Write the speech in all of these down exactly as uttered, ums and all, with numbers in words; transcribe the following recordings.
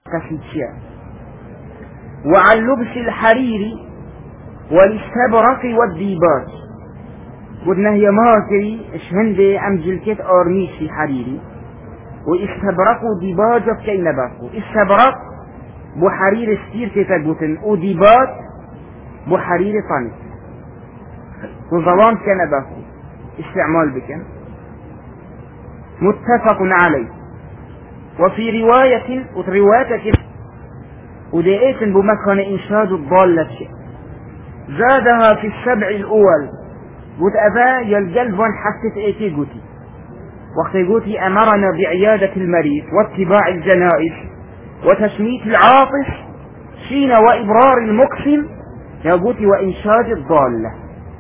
كسيتشيا وعن لبس الحرير والاستبرق والديباج قلنا هي ماكري اشهندي ام جلكت ارميشي حريري واستبرقوا ديباج كي نباكو استبرق بحرير ستير كتاقوتن وديباج بحرير طاني وظلام كنباكو استعمال بكن متفق عليه. وفي رواية ورواية ودائت بمكان إنشاد الضالة زادها في السبع الأول قلت أبا يلقلب حسيت ايتي قوتي وقت قوتي أمرنا بعيادة المريض واتباع الجنائز وتشميت العاطف شين وإبرار المقسم يا قوتي وإنشاد الضالة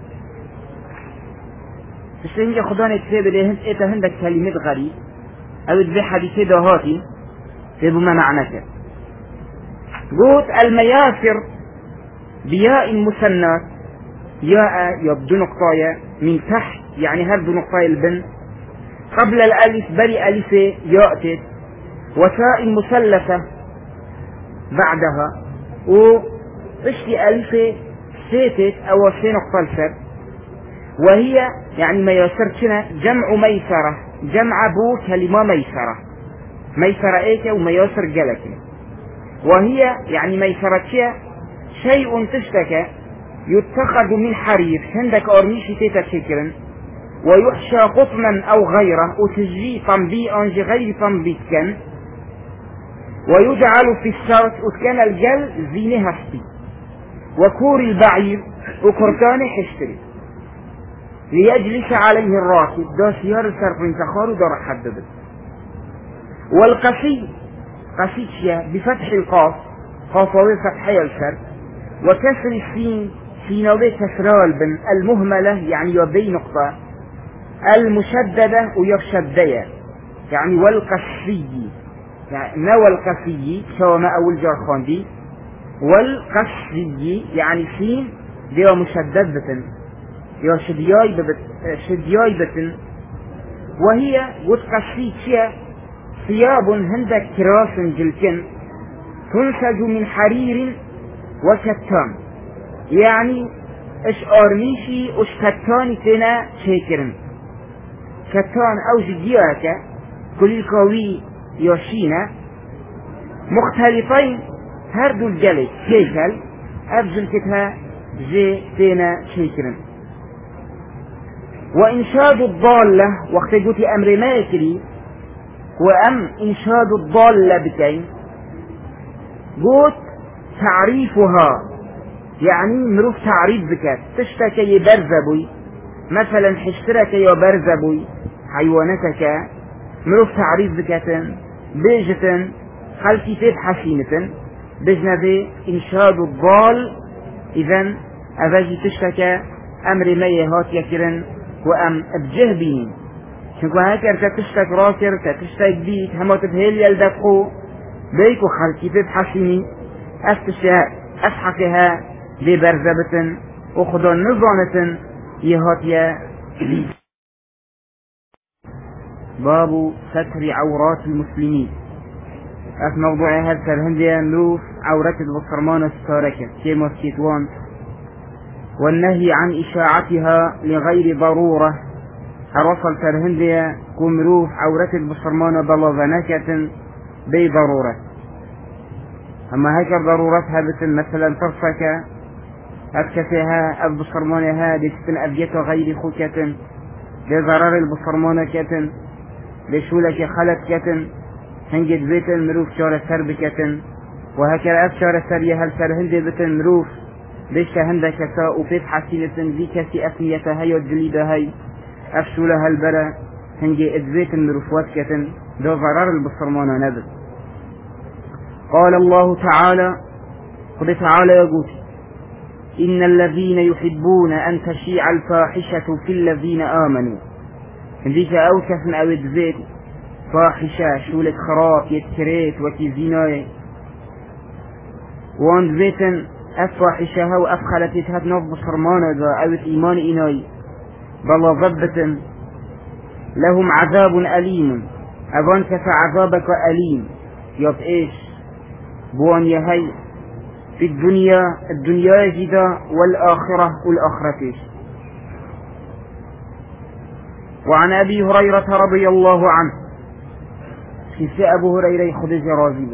تشترين خداني كتاب اللي إيتا هندك كلمات غريب أو تبي حديثي دهاتي تبو ما معناك قلت المياسر بياء مسنات ياء يبدو نقطايا من تحت يعني هبدو نقطايا البن قبل الألف بري ألفة يأتت وتاء مثلثة بعدها واشتي ألفة سيتت أو سي نقطة الفر وهي يعني مياسر كنا جمع ميسرة جمع بو كلمة ميسرة ميسرة ايكا ومياسر جلكة وهي يعني ميسرة شيء تشتكى يتخذ من حرير عندك أرميشي تيتا شكرا ويحشى قطنا أو غيره وتجي تنبيئا غير تنبيئ كان ويجعل في الشرط وكان الجل زينها هستي وكور البعير وكرتان حشتري ليجلس عليه الراكب دا سيار سرقين تخارو دا رح حدد. والقسي قسيتشيا بفتح القاف قافوي فتحي الشر وكسر السين سينوي كسرها البن المهملة يعني يبي نقطة المشددة ويشدية يعني والقسي يعني ما والقسي سواء ما أول جرخان دي والقسي يعني سين دي مشددة يا شدياي ببت شدياي بتن وهي وتقسي شيء ثياب هندك كراس جلكن تنسج من حرير وكتان يعني اش ارميشي اش كتاني تنا شاكرن كتان او جدياك كل الكوي يوشينا مختلفين هردو الجلد كيكل افجل كتها جي تنا شاكرن. وإنشاد الضالة وقت قلت أمر ماكري وأم إنشاد الضالة بكين قلت تعريفها يعني مروف تعريف بكات تشتكي برزبوي مثلا حشترك يا برزبوي حيوانتك مروف تعريف بكات بيجة خلقي تيب حسينة بجنبي إنشاد الضال إذن أفاجي تشتكي أمر ميهات يكرن وأم بجهبين شنكو هكذا تشتك راسر تشتك بيت هما تبهيل يلدقو بيكو خلقي تيب حسيني أفتشها أفحقها ببرزبة وخدون نظانة يهاتيا بيت. باب ستر عورات المسلمين أف موضوع هذا سرهندية نروف عورات البصرمان ستاركة كيما سكيتوان والنهي عن إشاعتها لغير ضرورة أرسل سرهندية كمروف عورات البصرمان بلغنكة بضرورة أما هيك ضرورتها بتن مثلا ترسك أفكتها البصرمانها بتن أبيت غير خوكة لضرر البصرمان كتن لشولك خلت كتن هنجد بيت المروف شار سرب كتن وهكذا أفشار سرية هل سرهندي بتن مروف ليش هندك كساء وفيت حسينة ذي كسي أفنيتها والجليدة هاي أفشولها البرا هنجي إذبيت المروفات كتن دو ضرر البصرمان نبت. قال الله تعالى قل تعالى يقول إن الذين يحبون أن تشيع الفاحشة في الذين آمنوا هنديك أوكف أو إذبيت فاحشة شولة خراب يتكريت وكي زيناي وان ذبيتن أفاحشها وأفخلتها نوف بصرمانا أو إيمان إناي بلا ضبة لهم عذاب أليم أبان كفى عذابك أليم يب إيش بوان يهي في الدنيا الدنيا جدا والآخرة والآخرتيش. وعن أبي هريرة رضي الله عنه كيف أبو هريرة خدج رازي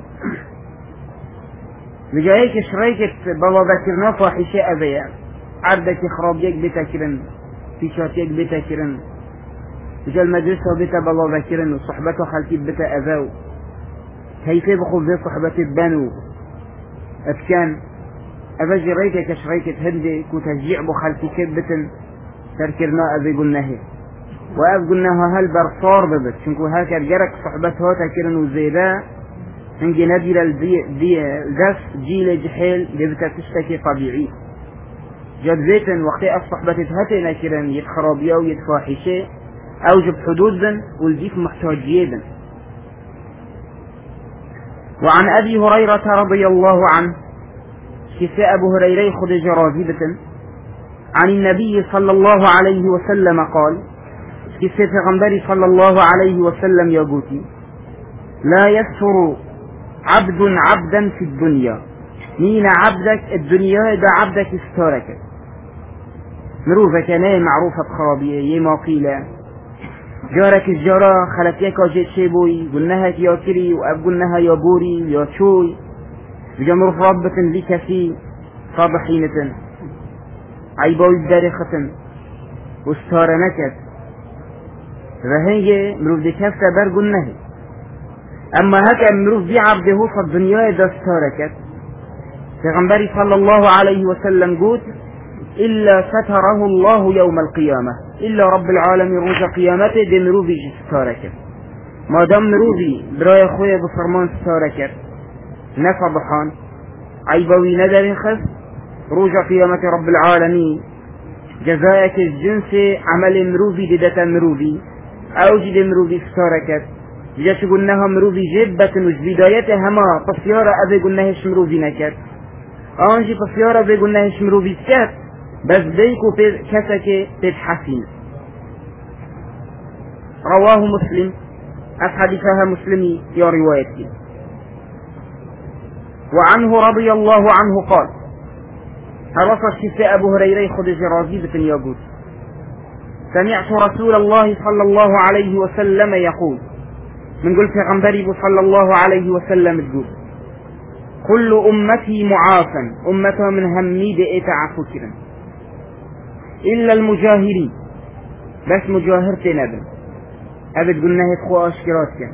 بجايك شريكة بابا بكرنا فاحشة أبيا عردك خرابيك بتكرن في شاتيك بتكرن بجا المدرسة بتا بابا بكرن وصحبته خلتي بتا أذاو كيف بخذ ذي صحبة بانو أفكان أبجي ريكة كشريكة هندي كتشجيع بخلتي كبتن تركرنا أبي قلناه وأب قلناها هل برصار ببت شنكو هاكر جرك صحبتها تكرن وزيدا هنجي نبيل الدف جيل جحيل جبتا تشتكي طبيعي جد بيتن وقت الصحبة تهتي نكرن يتخرابيا ويتفاحشي أوجب حدودا والجيف محتاج جيدا. وعن أبي هريرة رضي الله عنه كيف أبو هريرة خدج رازبة عن النبي صلى الله عليه وسلم قال كيف غنبري صلى الله عليه وسلم يقولي لا يسر عبد عبدا في الدنيا مين عبدك الدنيا دا عبدك استارك مروفة كان معروفة خرابية يما قيلة جارك الجارة خلتيك وجيت شيبوي قلناها يا كري وأب قلناها يا بوري يا شوي بجمرف ربة لك في صابحينة عيبوي بدارخة واستار نكت فهي مروف دي كافة بر قلناها أما هكا مروف دي عبده فالدنيا دا استاركت فغنبري صلى الله عليه وسلم قلت إلا ستره الله يوم القيامة إلا رب العالمين رجع قيامته دي مروفي استاركت ما دام مروفي براي أخويا بصرمان استاركت نفضحان عيبوي ندر خف رجع قيامة رب العالمين جزاءك الجنس عمل مروفي ددة مروفي أو جد مروفي استاركت جاش قلناها مروفي جبة وش بدايتها ما تصيارة أبي قلناهش مروفي نكت أنجي تصيارة أبي قلناهش مروفي كت بس بيكو كسك تتحسين. رواه مسلم أحاديثها مسلمي يا روايتي. وعنه رضي الله عنه قال حرص الشفاء أبو هريرة خدج رازبة يقول سمعت رسول الله صلى الله عليه وسلم يقول من قلت غنبري صلى الله عليه وسلم تقول كل أمتي معافا أمتها من همي بإتع فكرا إلا المجاهرين بس مجاهرتين أبن أبد قلنا يتخوى أشكراتك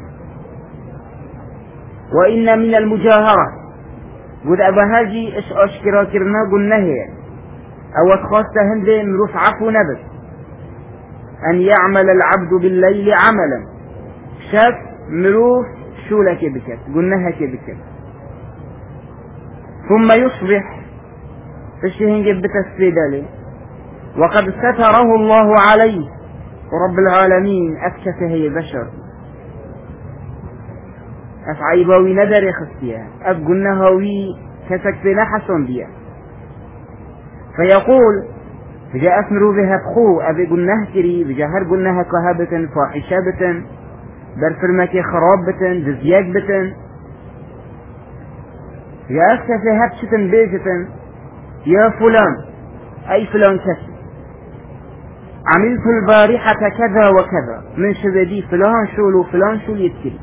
وإن من المجاهرة قد أبا هاجي إش أشكراتنا قلنا هي أو أتخواست هندي مروف عفو نبت أن يعمل العبد بالليل عملا شاف مروف شو لك بكت قلناها كبكت ثم يصبح فالشيهن جبت السيدالي وقد ستره الله عليه ورب العالمين أكشفه هي بشر أفعيباوي ندر خستيها أبقلناها وي كسكتنا حسن بيها فيقول بجاء أثمروا بها بخو أبي قلناها كري بجاهر قلناها كهابة فاحشابة برفرمك خرابة دزياجبة يا أكشف هبشة بيجة يا فلان أي فلان كشف عملت البارحة كذا وكذا من شبدي فلان شول وفلان شول يتكري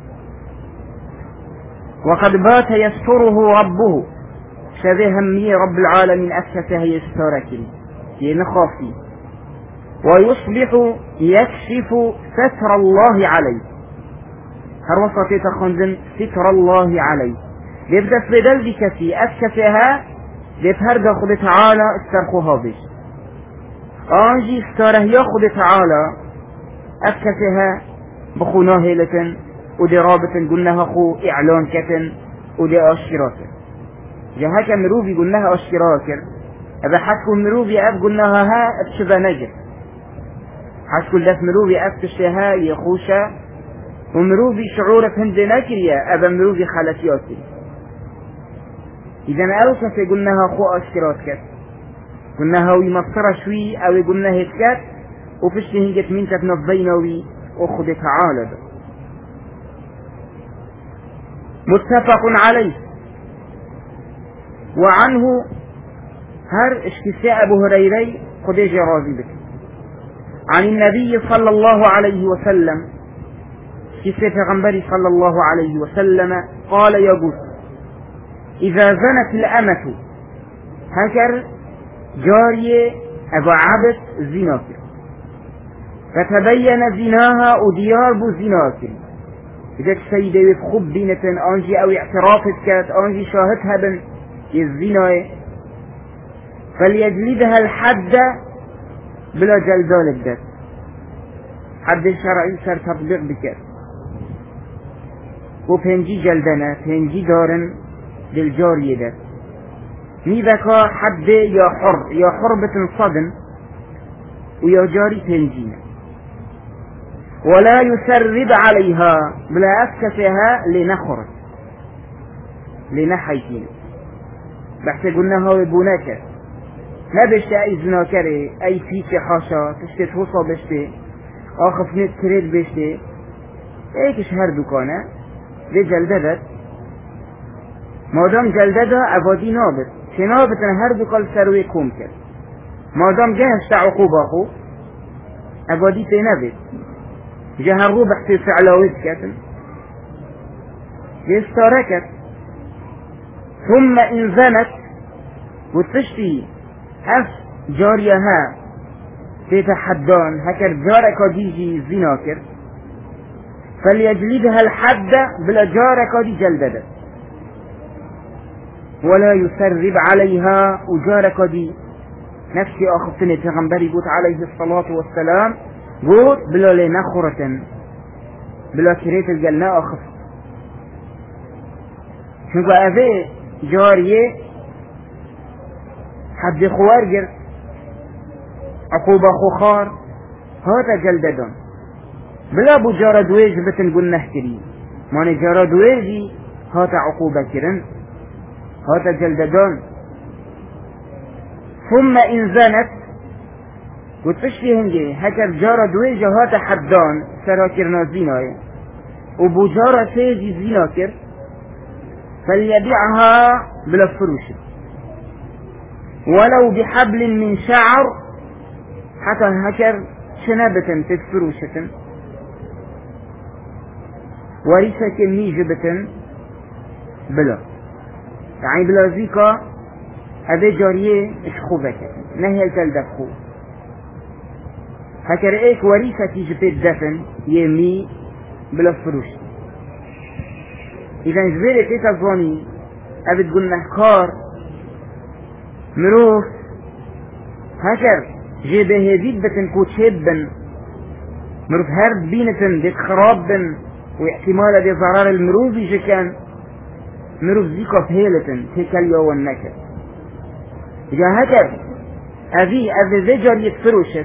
وقد بات يستره ربه شبه همي رب العالمين أكشفها يستركني ينخافي ويصبح يكشف ستر الله عليه هروسة تخنزن ستر الله عليه يبدأ في ذلك في أكشفها يتهرج خد تعالى استرخوها بش أنجي استره ياخد تعالى أكشفها بخوناه لتن ودي رابط قلناها خو إعلان كتن ودي أشراكر جهاك مروبي قلناها أشراكر أبا حسكو مروبي أب قلناها ها أبشبه نجر حسكو لف مروبي أب تشتها يخوشا ومروبي شعورك هند نكريا أبا مروبي خلفياتي إذا أوكس قلناها خو أشراكر قلناها ويمصر شوي أو قلناها هتكات وفشتي هنجت من تتنفضينوي وخد تعالى متفق عليه. وعنه هر اشتساء أبو هريرة خديج راضي بك عن النبي صلى الله عليه وسلم اشتساء پیغمبر صلى الله عليه وسلم قال يقول إذا زنت الأمة هكر جارية أبو عبد زنا فتبين زناها وديار بو زنا إذا السيدة يفخب بينة أنجي أو اعترافت كات أنجي شاهدها بن الزنا فليجلدها الحد بلا جلدان الدت حد الشرعي سر تطبيق بكات وفنجي جلدنا فنجي دارن للجارية ده نيبكا حد يا حر يا حربة صدن ويا جاري فنجينا ولا يسرب عليها بلا أسكتها لنخرج لنحيتين بحث قلنا هاي بوناك ما بشتي أي زناكري أي فيك حاشا تشتي توصى بشتي آخف نت كريد بشتي ايكش هر دكانه دي جلددت مادام جلدده عبادي نابت چه نابتن هر دکال سروی کم کرد مادام جهشت عقوبه خو عبادي تنبت جهر رو بحثي فعلاويت كتن يستاركت ثم إن زنت وتشتي هف جاريها تتحدان هكر جارك ديجي زناكر فليجلدها الحد بلا جارك دي جلدده ولا يسرب عليها وجارك دي نفسي أخفتني تغنبري قلت عليه الصلاة والسلام قلت بلا لنخرة بلا كريت الجلناء أخف شنكو أذي جارية حد خوارجر عقوبة خخار هذا جلددان بلا بو جارة دويج بتن قل نحكري ماني جارة دويجي هذا عقوبة كرن هذا جلددان ثم إن زنت وتشتي هنجي هكذا جارة دويجة هذا حدان سراكرنا زيناي وبو جارة تيجي زيناكر فليبيعها بلا فروش ولو بحبل من شعر حتى هكذا شنبة تكفروشة ورثة ميجبة بلا يعني بلا زيكا هذا جارية اشخوبك نهي التلدفخو هكذا ايك ورثة تيجي الدفن يمي بلا فروش إذا جبالي تيتا زواني أبد قلنا كار مروف هكذا جيبه هديد بتن كوتشيبن مروف هرب بينتن ديك خرابن واحتمال دي ضرار المروف يجي كان مروف زيكا فهيلتن تيكاليا والنكر إذا هكذا أذي أذي ذي جارية فروشت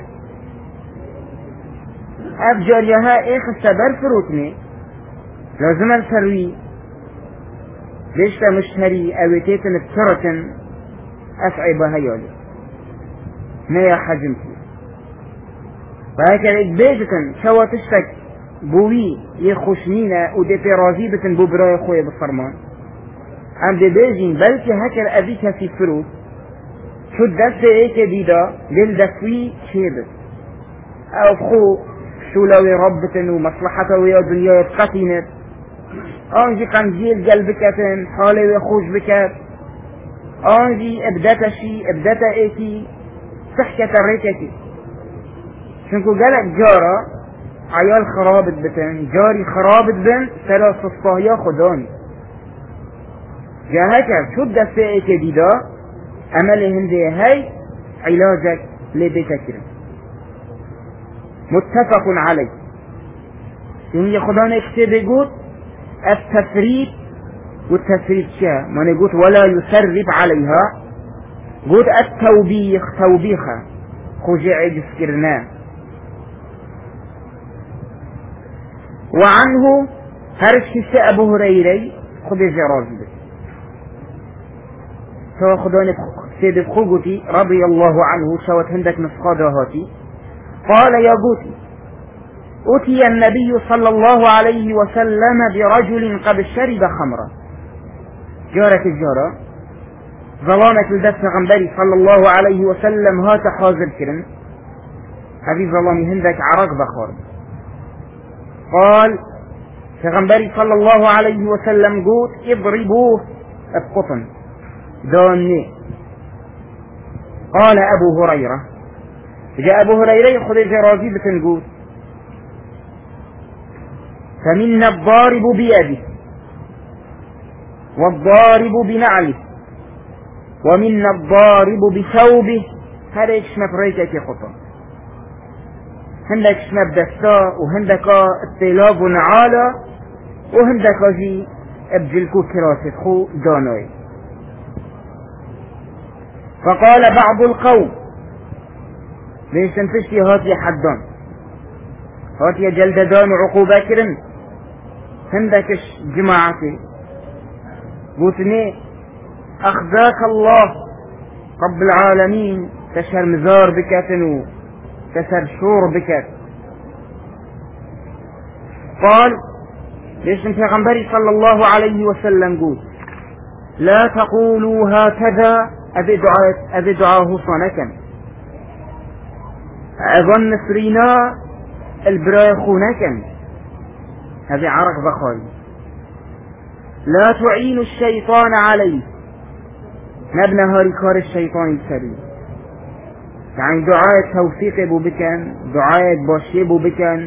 أب جاريها إيخ السبر فروتني لازم السروي ليش مشتري أويتيتن بسرة أفعي بهيالي نيا حجمتي فهكذا إجباجة شوى تشتك بوي يخشنينا ودي رازيبة بو براي خويا بالفرمان عم دي بيجين بلكي هكذا أبيكها في فروت شو الدفع ايك ديدا للدفوي شيبت او بخو شو لو ربتن ومصلحته ويا دنيا يتقتينت انجي قنجيل قلبكتن حالي ويخوش بكت انجي ابدتا شي ابدتا ايكي صحكة الريكتي شنكو قالك جارة عيال خرابت بتن جاري خرابت بن ثلاث صفاهيا خداني جاهكا شو الدفع ايك ديدا عملهم دي هاي علاجك لبتكر متفق عليه يعني خدانا اكتب يقول التفريط والتفريط شاء ما نقول ولا يسرب عليها قول التوبيخ توبيخا خجع جسكرنا وعنه هرش أبو هريري خذ جرازي سوى خداني سيد بخوغتي رضي الله عنه شوت هندك نسخة هاتي قال يا قوتي أتي النبي صلى الله عليه وسلم برجل قد شرب خمرا. جارة الجارة ظلامة الدفع غنبري صلى الله عليه وسلم هات حاضر كرن هذه ظلامي هندك عرق بخار. قال غنبري صلى الله عليه وسلم قوت اضربوه بقطن داني. قال أبو هريرة جاء أبو هريرة يأخذ الجرازي بتنقوت فمنا الضارب بيده والضارب بنعله ومنا الضارب بثوبه. هذا يشمى فريكة خطا هندك شمى بدستا وهندك التلاب ونعالة وهندك جي ابجلكو كراسة خو دانوي. فقال بعض القوم ليش تنفشتي هاتي حدان هاتي جلددان وعقوبة كرن هندكش جماعتي قوتني أخذاك الله رب العالمين تشهر مزار بكاتنو تشهر شور بكات. قال ليش انت غنبري صلى الله عليه وسلم قول لا تقولوا هكذا أبي دعاء أبي دعاه صنكا أظن سرينا البرايخونكا. هذه عرق بخاري. لا تعين الشيطان عليه نبنى هاريكار الشيطان السري. يعني دعاء توفيق بو بكن دعاء باشي بو بكن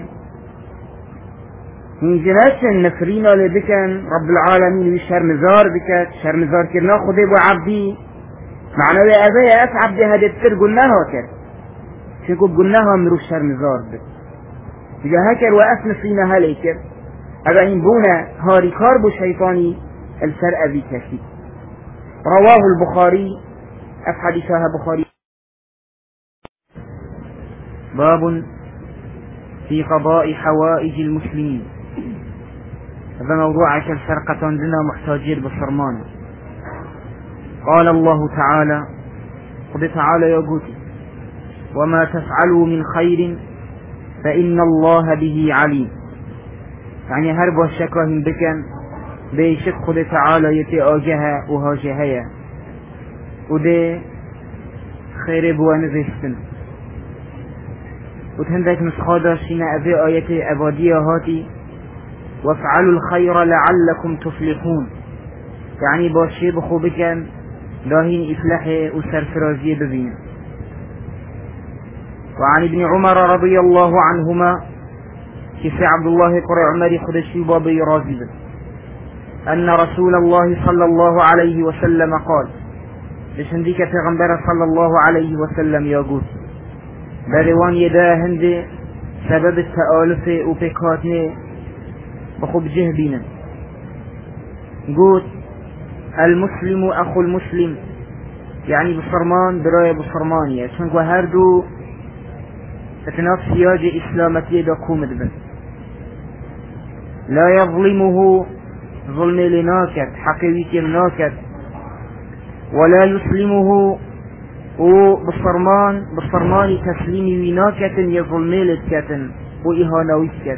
من جناس النفرين لبكن رب العالمين ويشهر مزار بكت شهر مزار كرنا خذي بو عبدي معنى أبي أف عبدي هذا التر قلناها كر شكو قلناها مروش شهر مزار بك إذا هكر وأف نفرينها ليكر هذا ينبونا هاريكار بو شيطاني السر أبي كشي. رواه البخاري أف حديثها بخاري. باب في قضاء حوائج المسلمين. هذا موضوع عشر سرقة لنا محتاجين بالصرمان. قال الله تعالى قد تعالى يقول وما تفعلوا من خير فإن الله به عليم. يعني هرب والشكوى بكن بيشك خد تعالى يتي آجها وهاجهيا ودي خير بوان زيستن وتهندك نسخادا شنا أبي آية أبادية هاتي وافعلوا الخير لعلكم تفلحون. يعني باشي بخو بكن لاهين إفلاحي وسرفرازي ببين. وعن ابن عمر رضي الله عنهما كيف عبد الله قرع عمر خدشي بابي رازبا أن رسول الله صلى الله عليه وسلم قال لشنديك پیغمبر صلى الله عليه وسلم يقول بروان يدا هندي سبب التآلف وبكاتني بخب جهبينا قول المسلم أخو المسلم. يعني بصرمان براية بصرمانية شنكو هردو اتناف سياج إسلامتي دا كومد بس لا يظلمه ظلم لناكت حقيقي لناكت ولا يسلمه وبصرمان بصرمان تسليمي وناكت يظلمي لتكتن وإهانويتكت.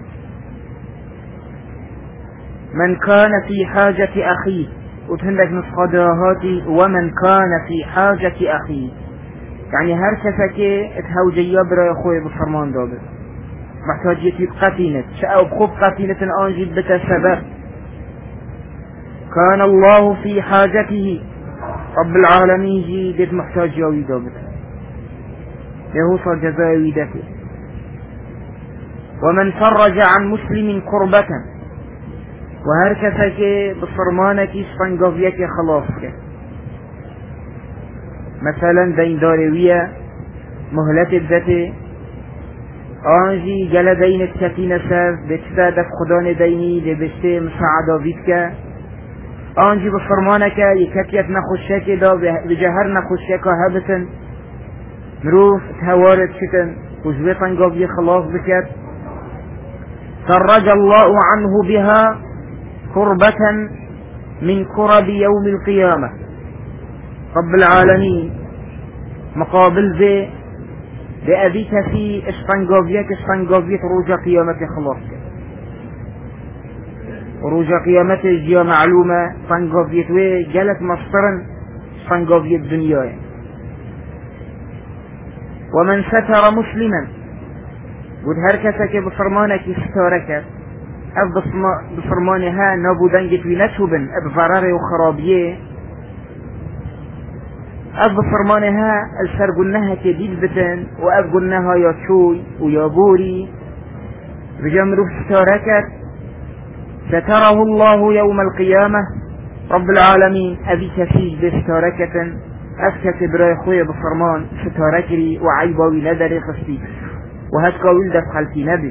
من كان في حاجة أخيه وتهندك نسخداهاتي ومن كان في حاجة أخيه. يعني هر كسكي اتهوجي برا يخوي بصرمان دابر محتاجيتي بقتينة شاء بخوب قتينة آنجي بتسبب كان الله في حاجته رب العالمين جي قد محتاج يوي دابر يهوصى جزاء ويدته. ومن فرج عن مسلم كربة وهر كسكي بصرمانك اسفنقافيك خلاصك. مثلا دين داروية مهلت الذاتي آنجي جل دين التكين ساف بتستادف خدان ديني لبشتي مساعدة بيتك آنجي بفرمانك يكتيت نخشك دا بجهر نخشك هبتن مروف تهوارت شتن وجبطن قابي خلاص بكت فرج الله عنه بها كربة من كرب يوم القيامة. رب العالمين مقابل ذي به اوی کسی اشفنگاویت اشفنگاویت روژا قیامت خلاص کرد. روژا قیامت جیا معلومه اشفنگاویت وی جلت مصطرن اشفنگاویت دنیای. ومن ستر مسلما بود هر کسی که بفرمانه که ستاره کرد از بفرمانه ها نابودن گتوی نتوبن اب ضرر و خرابیه از بفرمانه ها السر قلناها كديد بتن واب قلناها يا شوي ويا بوري بجمروف ستاركت ستره الله يوم القيامة رب العالمين أبي كفيج بستاركة أفكت براي خويا بفرمان ستاركري وعيباوي لدري خستي وهتكا ولدت خلفي نبي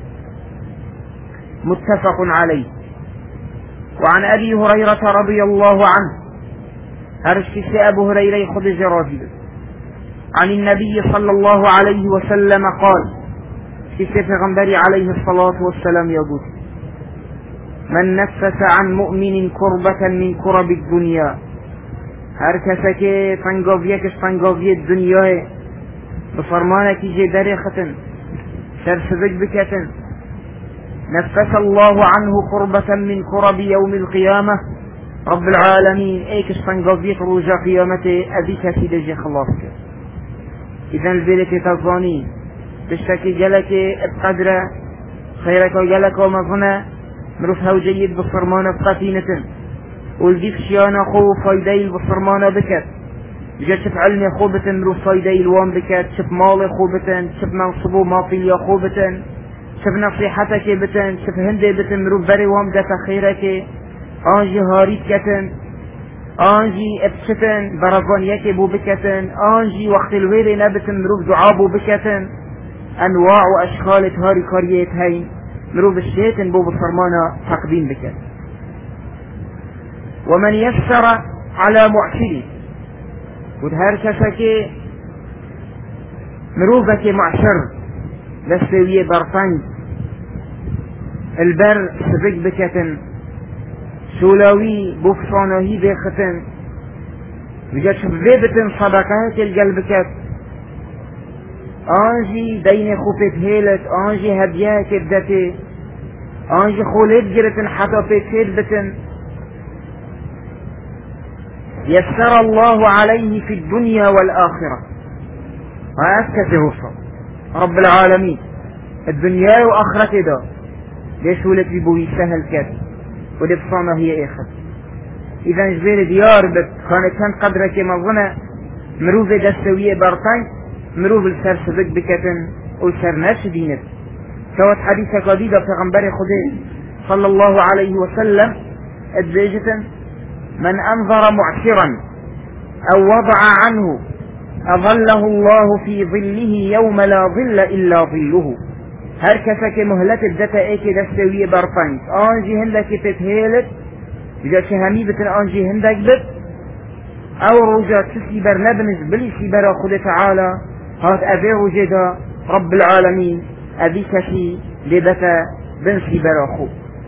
متفق عليه. وعن أبي هريرة رضي الله عنه هرشكس أبو هريرة خذ جراجل عن النبي صلى الله عليه وسلم قال كسف غنبري عليه الصلاة والسلام يقول من نفس عن مؤمن كربة من كرب الدنيا هركسك فنقوفيك فنقوفي الدنيا بفرمانك جي دريخة سرسبك بكة نفس الله عنه كربة من كرب يوم القيامة رب العالمين ايكش فنقوفيك روجا قيامته أبيك في دجي خلاصك. إذن البيلك تظانين بشتكي جلك بقدر خيرك وجلك ومظنة مروفها وجيد بصرمانة بقتينة والديك شيانا خو فايدي بصرمانة بكت جا شف علمي خوبة مروف فايدي الوان بكت شف مالي خوبة شف منصبو مافيا خوبة شف نصيحتك بتن شف هندي بتن مروف بري وام دفع خيرك آنجي هاريت كتن آنجي ابشتن برزانيك بو بكتن آنجي وقت الويري نبتن مروف دعابو بكتن أنواع وأشخال هاري كاريات هاي مروف الشيطن بو بفرمانا تقديم بكتن. ومن يسر على معشري ودهار كسكي مروفك معشر لسوية برطنج البر سبق بكتن سولاوي بفصانهي بختن بجد شبابتن صدقات القلبكت آنجي دين خوفت هيلت آنجي هديات بدتي آنجي خولت جرتن حتى بيتهيد بتن يسر الله عليه في الدنيا والآخرة وأسكت وصل رب العالمين الدنيا وآخرة دا ليش ولت بيبوي سهل كت ولبصانة هي اخر. اذا جبير ديار بت كانت كان قدرك مظنة مروف دستوية برطان مروف السر سبك بكتن والسر نفس دينت سوات حديثة قديدة في غنبري خده صلى الله عليه وسلم ادبيجة من انظر معسرا او وضع عنه اظله الله في ظله يوم لا ظل الا ظله. هر کسا که مهلت الدتا ایک دستوی برطنگ آنجی هندک تتهیلت جا شهمی بتن آنجی هندک بت او روجا تسی بر نبنز بلیسی برا خود تعالى هات ابي وجدا رب العالمين ابي كشي لبتا بنسي برا خو.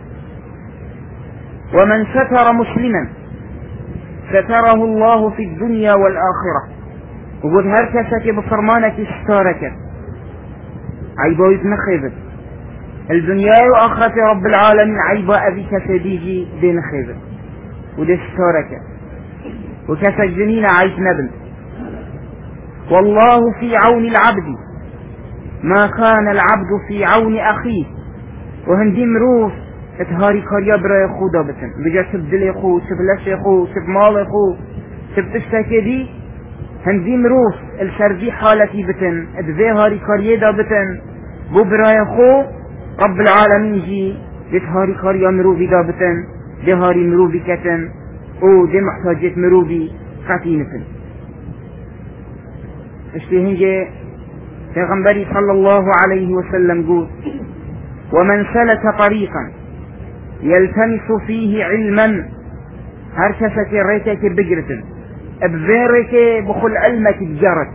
ومن ستر مسلما ستره الله في الدنيا والآخرة وقد هر كسا که بفرمانك استاركت عيبايت نخيبت الدنيا وآخرة رب العالمين عيبا أبي كسديجي دين خيبت ودي ستارك وكسجنين عيب نبل. والله في عون العبد ما كان العبد في عون أخيه وهندي مروف اتهاري كاريا برا خو دابتن بجا شب دلي خو شب لشي خو شب مال خو شب تشتكي دي هندي مروف الشرزي حالتي بتن ادفي هاري كاريه دابتن بو براي خو رب العالمين جي لتهاري كاريا مروفي دابتن دي هاري مروفي كتن او دي محتاجة مروفي قتينتن. اشتي هنجي پیغمبري صلى الله عليه وسلم قول ومن سلك طريقا يلتمس فيه علما هركسك ريتك بقرتن بذيرك بخل علمك تجارت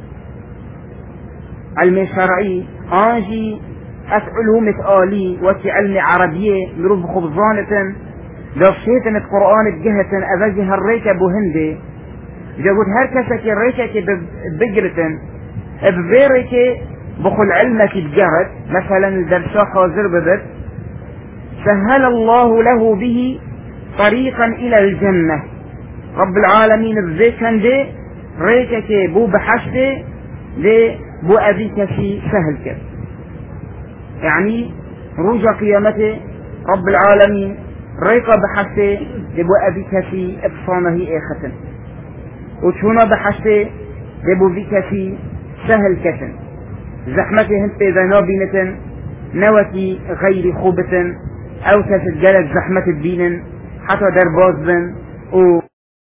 علم شرعي آنجي أسألهم آلي وكي علم عربية مروف خبزانة لو شيتن القرآن جهة أبجه الريك بهندي جاود هركسك الريكك بقرتن ببيرك بخل علمك تجرد مثلا الدرشا حاضر ببت سهل الله له به طريقا الى الجنة. رب العالمين بذيكن دي ريكك بو بحشته دي بو أبيك في سهل كر، يعني رجع قيامته رب العالمين ريقا بحشته دي بو أبيك في ابصانه ايختن وشونا بحشته دي بو بيك في سهل كتن زحمته هنت إذا نابينة نوتي غير خوبة أو تسجلت زحمة الدين حتى درباز بن و